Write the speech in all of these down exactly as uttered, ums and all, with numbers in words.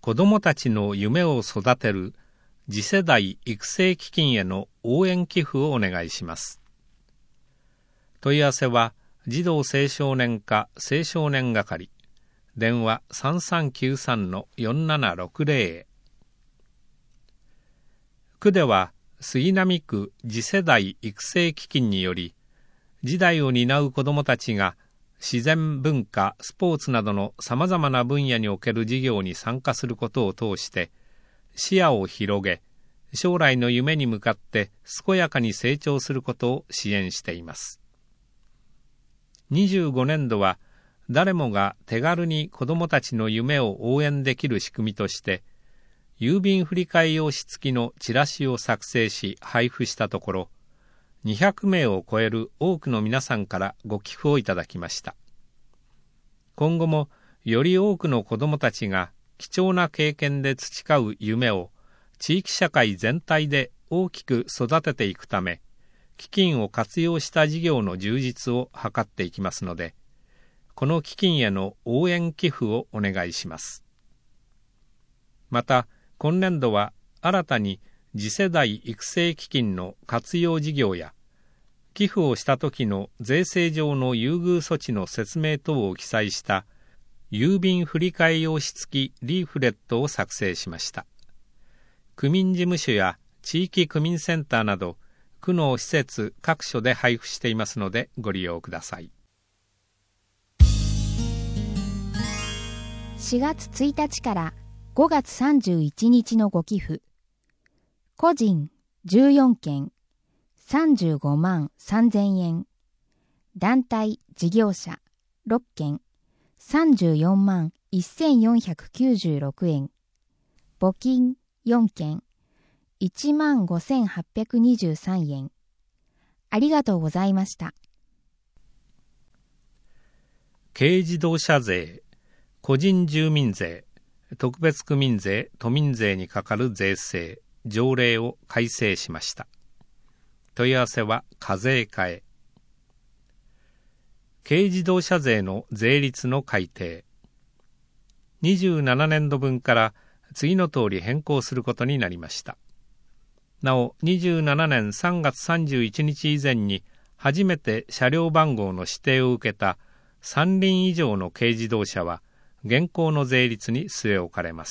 子どもたちの夢を育てる次世代育成基金への応援寄付をお願いします。問い合わせは児童青少年課青少年係、電話 さんさんきゅうさんのよんななろくゼロ へ。区では杉並区次世代育成基金により、次代を担う子どもたちが自然、文化、スポーツなどのさまざまな分野における事業に参加することを通して視野を広げ、将来の夢に向かって健やかに成長することを支援しています。にじゅうごねんどは誰もが手軽に子どもたちの夢を応援できる仕組みとして、郵便振替用紙付きのチラシを作成し配布したところ、にひゃくめいを超える多くの皆さんからご寄付をいただきました。今後もより多くの子どもたちが貴重な経験で培う夢を地域社会全体で大きく育てていくため、基金を活用した事業の充実を図っていきますので、この基金への応援寄付をお願いします。また、今年度は新たに次世代育成基金の活用事業や、寄付をした時の税制上の優遇措置の説明等を記載した郵便振替用紙付きリーフレットを作成しました。区民事務所や地域区民センターなど区の施設各所で配布していますのでご利用ください。 しがつついたちからごがつさんじゅういちにちのご寄付。個人じゅうよんけん、さんじゅうごまんさんぜんえん。団体事業者ろっけん、さんじゅうよんまんせんよんひゃくきゅうじゅうろくえん。募金よんけん、いちまんごせんはっぴゃくにじゅうさんえん。ありがとうございました。 軽自動車税、個人住民税、特別区民税、都民税にかかる税制、条例を改正しました。問い合わせは課税課へ。軽自動車税の税率の改定。にじゅうななねんどぶんから次の通り変更することになりました。なお、にじゅうななねんさんがつさんじゅういちにち以前に初めて車両番号の指定を受けたさんりん以上の軽自動車は現行の税率に据え置かれます。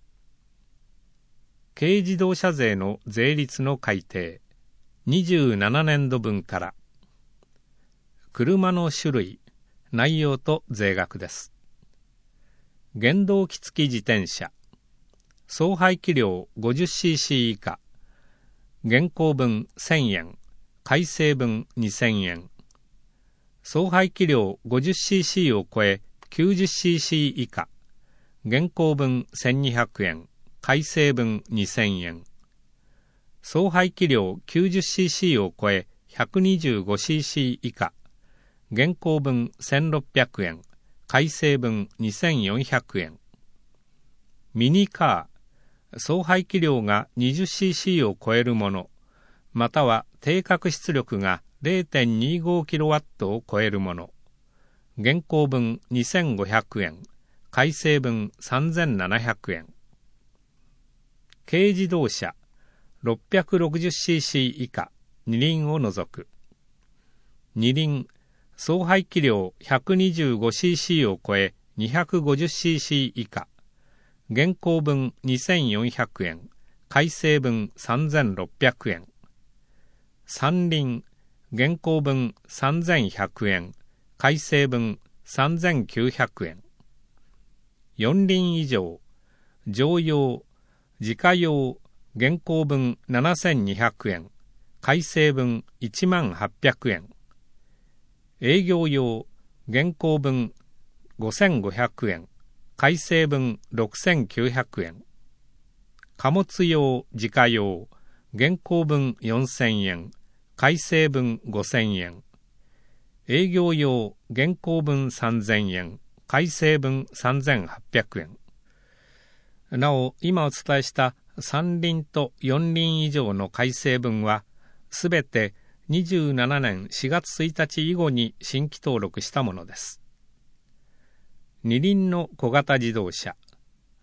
軽自動車税の税率の改定。にじゅうななねんどぶんから。車の種類、内容と税額です。原動機付き自転車、総排気量 ごじゅっシーシー 以下、現行分せんえん、改正分にせんえん。総排気量 ごじゅっシーシー を超え きゅうじゅっシーシー 以下、現行分せんにひゃくえん、改正分にせんえん。総排気量 きゅうじゅっシーシー を超え ひゃくにじゅうごシーシー 以下、現行分せんろっぴゃくえん、改正分にせんよんひゃくえん。ミニカー、総排気量が にじゅっシーシー を超えるもの、または定格出力が れいてんにごキロワット を超えるもの、現行分にせんごひゃくえん、改正分さんぜんななひゃくえん。軽自動車、ろっぴゃくろくじゅっシーシー 以下、二輪を除く。二輪、総排気量 ひゃくにじゅうごシーシー を超え にひゃくごじゅっシーシー 以下、現行分にせんよんひゃくえん、改正分さんぜんろっぴゃくえん。三輪、現行分さんぜんひゃくえん、改正分さんぜんきゅうひゃくえん。四輪以上、乗用、自家用、現行分ななせんにひゃくえん、改正分いちまんはっぴゃくえん。営業用、現行分ごせんごひゃくえん、改正分ろくせんきゅうひゃくえん。貨物用、自家用、現行分よんせんえん、改正分ごせんえん。営業用、現行分さんぜんえん、改正分さんぜんはっぴゃくえん。なお、今お伝えした三輪と四輪以上の改正分は、すべてにじゅうななねんしがつついたち以後に新規登録したものです。二輪の小型自動車、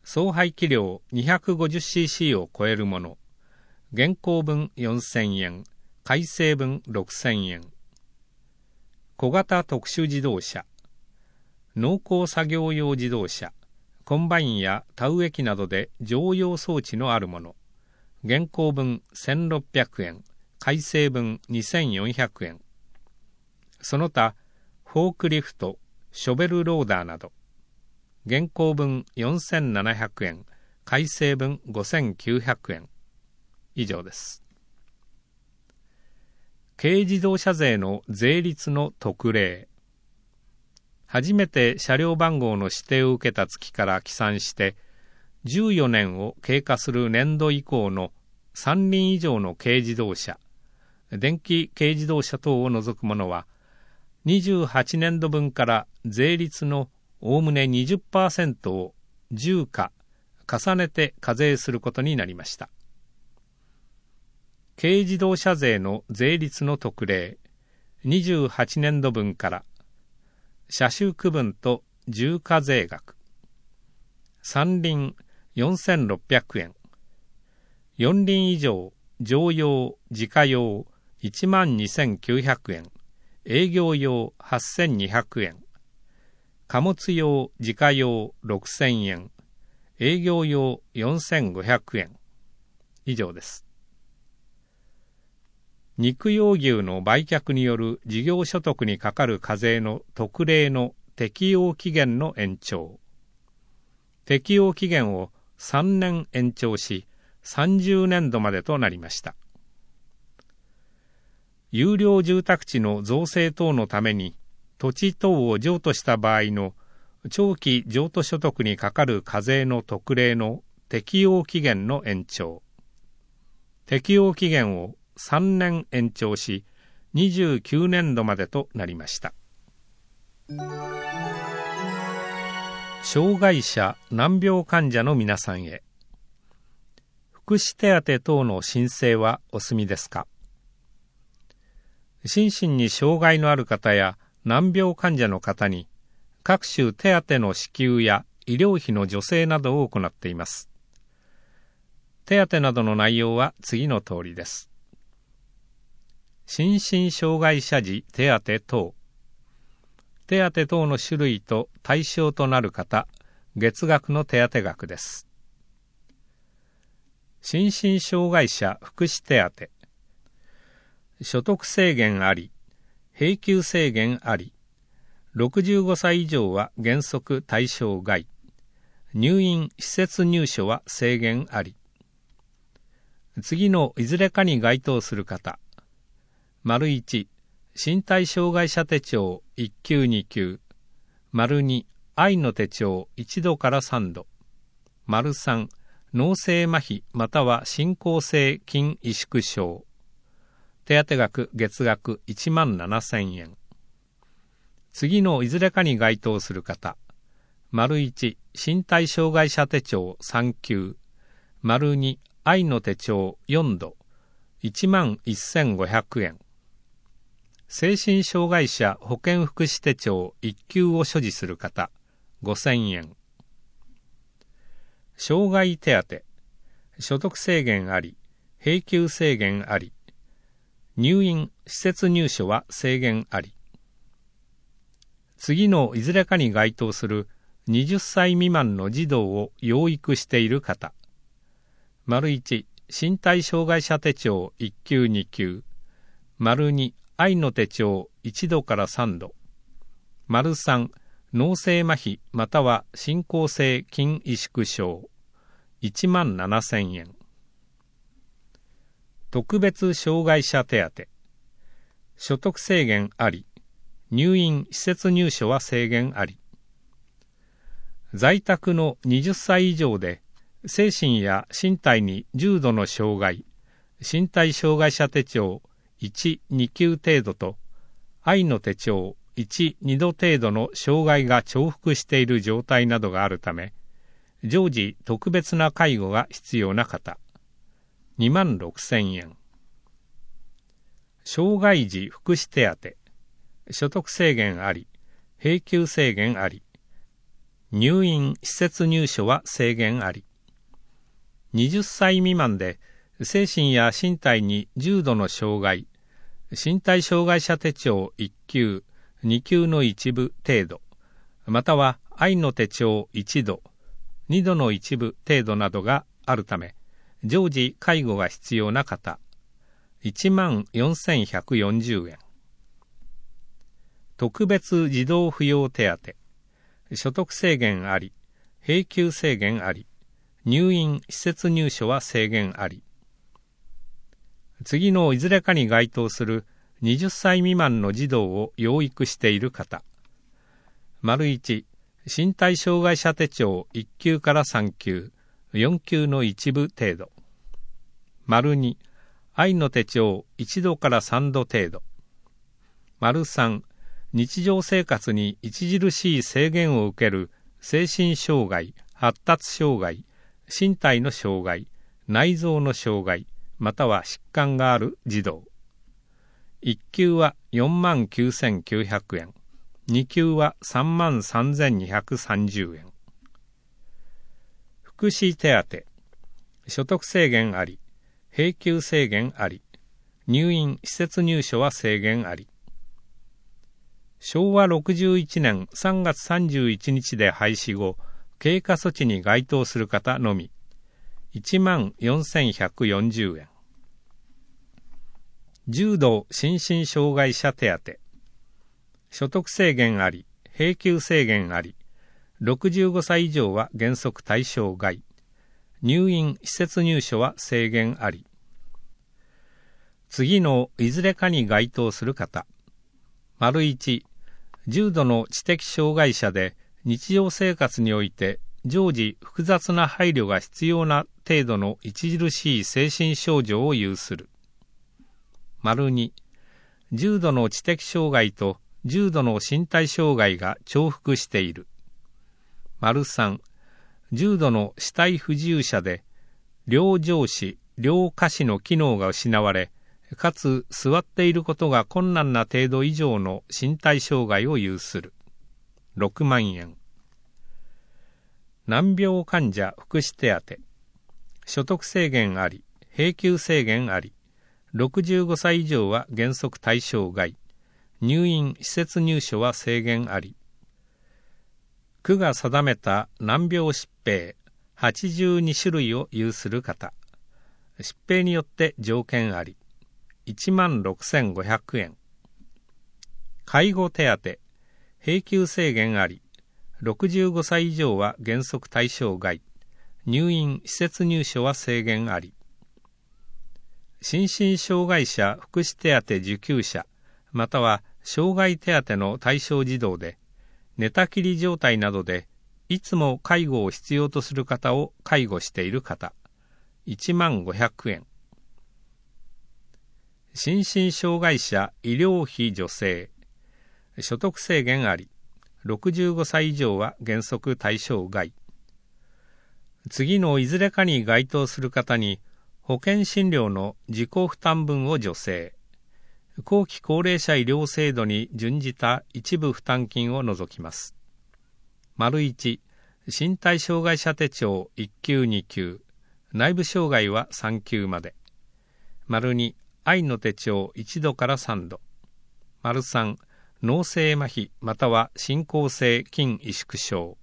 総排気量 にひゃくごじゅっシーシー を超えるもの、現行分よんせんえん、改正分ろくせんえん。小型特殊自動車、農耕作業用自動車、コンバインや田植え機などで常用装置のあるもの、現行分せんろっぴゃくえん、改正分にせんよんひゃくえん。その他、フォークリフト、ショベルローダーなど、現行分よんせんななひゃくえん、改正分ごせんきゅうひゃくえん。以上です。軽自動車税の税率の特例。初めて車両番号の指定を受けた月から起算してじゅうよねんを経過する年度以降のさん輪以上の軽自動車、電気軽自動車等を除くものはにじゅうはちねんどぶんから税率のおおむね にじゅっパーセント を重価重ねて課税することになりました。軽自動車税の税率の特例、にじゅうはちねんどぶんから車種区分と重課税額、三輪よんせんろっぴゃくえん、四輪以上乗用自家用いちまんにせんきゅうひゃくえん、営業用はっせんにひゃくえん、貨物用自家用ろくせんえん、営業用よんせんごひゃくえん。以上です。肉用牛の売却による事業所得にかかる課税の特例の適用期限の延長。適用期限をさんねん延長し、さんじゅうねんどまでとなりました。有料住宅地の造成等のために土地等を譲渡した場合の長期譲渡所得にかかる課税の特例の適用期限の延長。適用期限をさんねん延長し、にじゅうきゅうねんどまでとなりました。障害者・難病患者の皆さんへ、福祉手当等の申請はお済みですか？心身に障害のある方や難病患者の方に、各種手当の支給や医療費の助成などを行っています。手当などの内容は次の通りです。心身障害者児手当等。手当等の種類と対象となる方、月額の手当額です。心身障害者福祉手当。所得制限あり、永久制限あり、ろくじゅうごさい以上は原則対象外、入院施設入所は制限あり。次のいずれかに該当する方、丸いち、身体障害者手帳いっきゅうにきゅう、丸に、愛の手帳いちどからさんど、丸さん、脳性麻痺または進行性筋萎縮症。手当額月額いちまんななせんえん。次のいずれかに該当する方、丸いち、身体障害者手帳さんきゅう、丸に、愛の手帳よんど、いちまんせんごひゃくえん。精神障害者保健福祉手帳いっきゅうを所持する方、ごせんえん。障害手当、所得制限あり、永久制限あり、入院施設入所は制限あり。次のいずれかに該当するはたち未満の児童を養育している方、丸いち、身体障害者手帳いっきゅうにきゅう、丸に、愛の手帳いちどからさんど、丸さん、脳性麻痺または進行性筋萎縮症、いちまんななせんえん。特別障害者手当、所得制限あり、入院施設入所は制限あり。在宅のはたち以上で精神や身体に重度の障害、身体障害者手帳いち、にきゅう程度と愛の手帳いち、にど程度の障害が重複している状態などがあるため、常時特別な介護が必要な方、にまんろくせんえん。障害児福祉手当、所得制限あり、永久制限あり。 入院・施設入所は制限あり。はたち未満で精神や身体に重度の障害、身体障害者手帳いっ級、に級の一部程度、または愛の手帳いち度、に度の一部程度などがあるため、常時介護が必要な方、いちまんよんせんひゃくよんじゅうえん。特別児童扶養手当、所得制限あり、永久制限あり、入院・施設入所は制限あり。次のいずれかに該当するはたち未満の児童を養育している方。丸いち、身体障害者手帳いっ級からさん級、よん級の一部程度。丸に、愛の手帳いち度からさん度程度。丸さん、日常生活に著しい制限を受ける精神障害、発達障害、身体の障害、内臓の障害、または疾患がある児童。いっ級はよんまんきゅうせんきゅうひゃくえん、に級はさんまんさんぜんにひゃくさんじゅうえん。福祉手当、所得制限あり、永久制限あり、入院・施設入所は制限あり。しょうわろくじゅういちねんさんがつさんじゅういちにちで廃止後、経過措置に該当する方のみ、いちまんよんせんひゃくよんじゅうえん。重度心身障害者手当、所得制限あり、永久制限あり、ろくじゅうごさい以上は原則対象外、入院・施設入所は制限あり。次のいずれかに該当する方。丸いち、重度の知的障害者で日常生活において常時複雑な配慮が必要な程度の著しい精神症状を有する。丸に、重度の知的障害と重度の身体障害が重複している。丸さん、重度の肢体不自由者で両上肢、両下肢の機能が失われ、かつ座っていることが困難な程度以上の身体障害を有する。ろくまんえん。難病患者福祉手当、所得制限あり、永久制限あり、ろくじゅうごさい以上は原則対象外、入院・施設入所は制限あり。区が定めた難病疾病はちじゅうにしゅるいを有する方、疾病によって条件あり。いちまんろくせんごひゃくえん。介護手当、永久制限あり、ろくじゅうごさい以上は原則対象外、入院・施設入所は制限あり。心身障害者福祉手当受給者、または障害手当の対象児童で、寝たきり状態などでいつも介護を必要とする方を介護している方、いちまんごひゃくえん。心身障害者医療費助成、所得制限あり、ろくじゅうごさい以上は原則対象外。次のいずれかに該当する方に保険診療の自己負担分を助成、後期高齢者医療制度に準じた一部負担金を除きます。丸いち、身体障害者手帳いっ級に級、内部障害はさん級まで。丸に、愛の手帳いち度からさん度。丸さん、脳性麻痺または進行性筋萎縮症。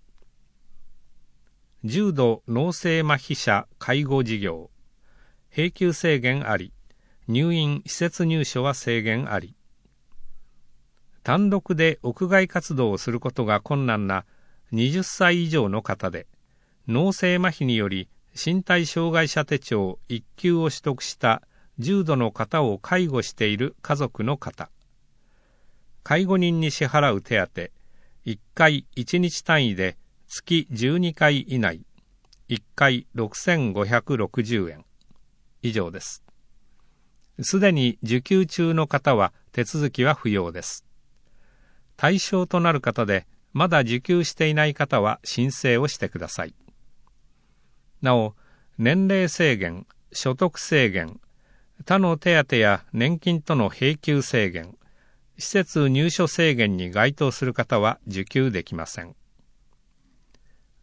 重度脳性麻痺者介護事業。永久制限あり。入院・施設入所は制限あり。単独で屋外活動をすることが困難なはたちさい以上の方で、脳性麻痺により身体障害者手帳いっ級を取得した重度の方を介護している家族の方。介護人に支払う手当、いっかいいちにち単位で月じゅうにかい以内、いっかいろくせんごひゃくろくじゅうえん。以上です。すでに受給中の方は手続きは不要です。対象となる方でまだ受給していない方は申請をしてください。なお、年齢制限、所得制限、他の手当や年金との並給制限、施設入所制限に該当する方は受給できません。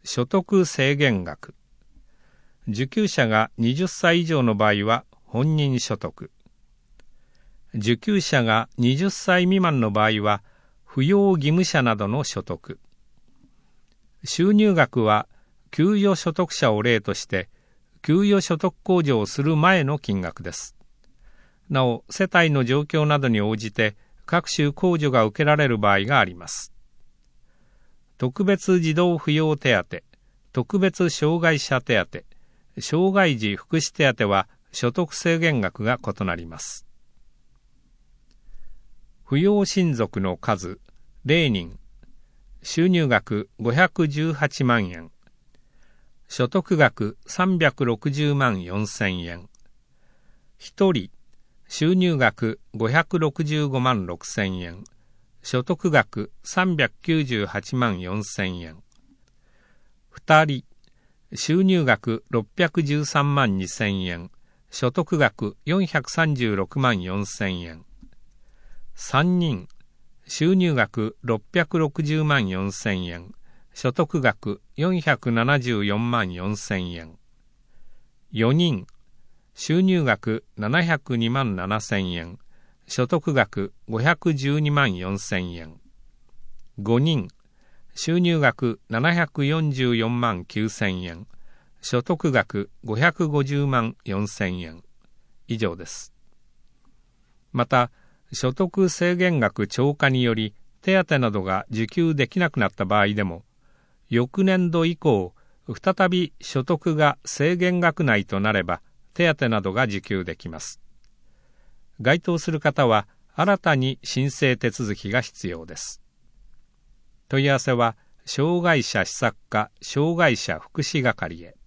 所得制限額。受給者がはたち以上の場合は本人所得。受給者がはたち未満の場合は扶養義務者などの所得。収入額は給与所得者を例として給与所得控除をする前の金額です。なお、世帯の状況などに応じて各種控除が受けられる場合があります。特別児童扶養手当、特別障害者手当、障害児福祉手当は所得制限額が異なります。扶養親族の数ゼロにん、収入額ごひゃくじゅうはちまんえん、所得額さんびゃくろくじゅうまんよんせんえん、ひとり、収入額ごひゃくろくじゅうごまんろくせんえん、所得額さんびゃくきゅうじゅうはちまんよんせんえん、ふたり、収入額ろっぴゃくじゅうさんまんにせんえん、所得額よんひゃくさんじゅうろくまんよんせんえん、さんにん、収入額ろっぴゃくろくじゅうまんよんせんえん、所得額よんひゃくななじゅうよんまんよんせんえん、よにん、収入額ななひゃくにまんななせんえん、所得額ごひゃくじゅうにまんよんせんえん、ごにん、収入額ななひゃくよんじゅうよんまんきゅうせんえん、所得額ごひゃくごじゅうまんよんせんえん、以上です。また、所得制限額超過により手当などが受給できなくなった場合でも、翌年度以降、再び所得が制限額内となれば、手当などが受給できます。該当する方は、新たに申請手続きが必要です。問い合わせは、障害者施策課障害者福祉係へ。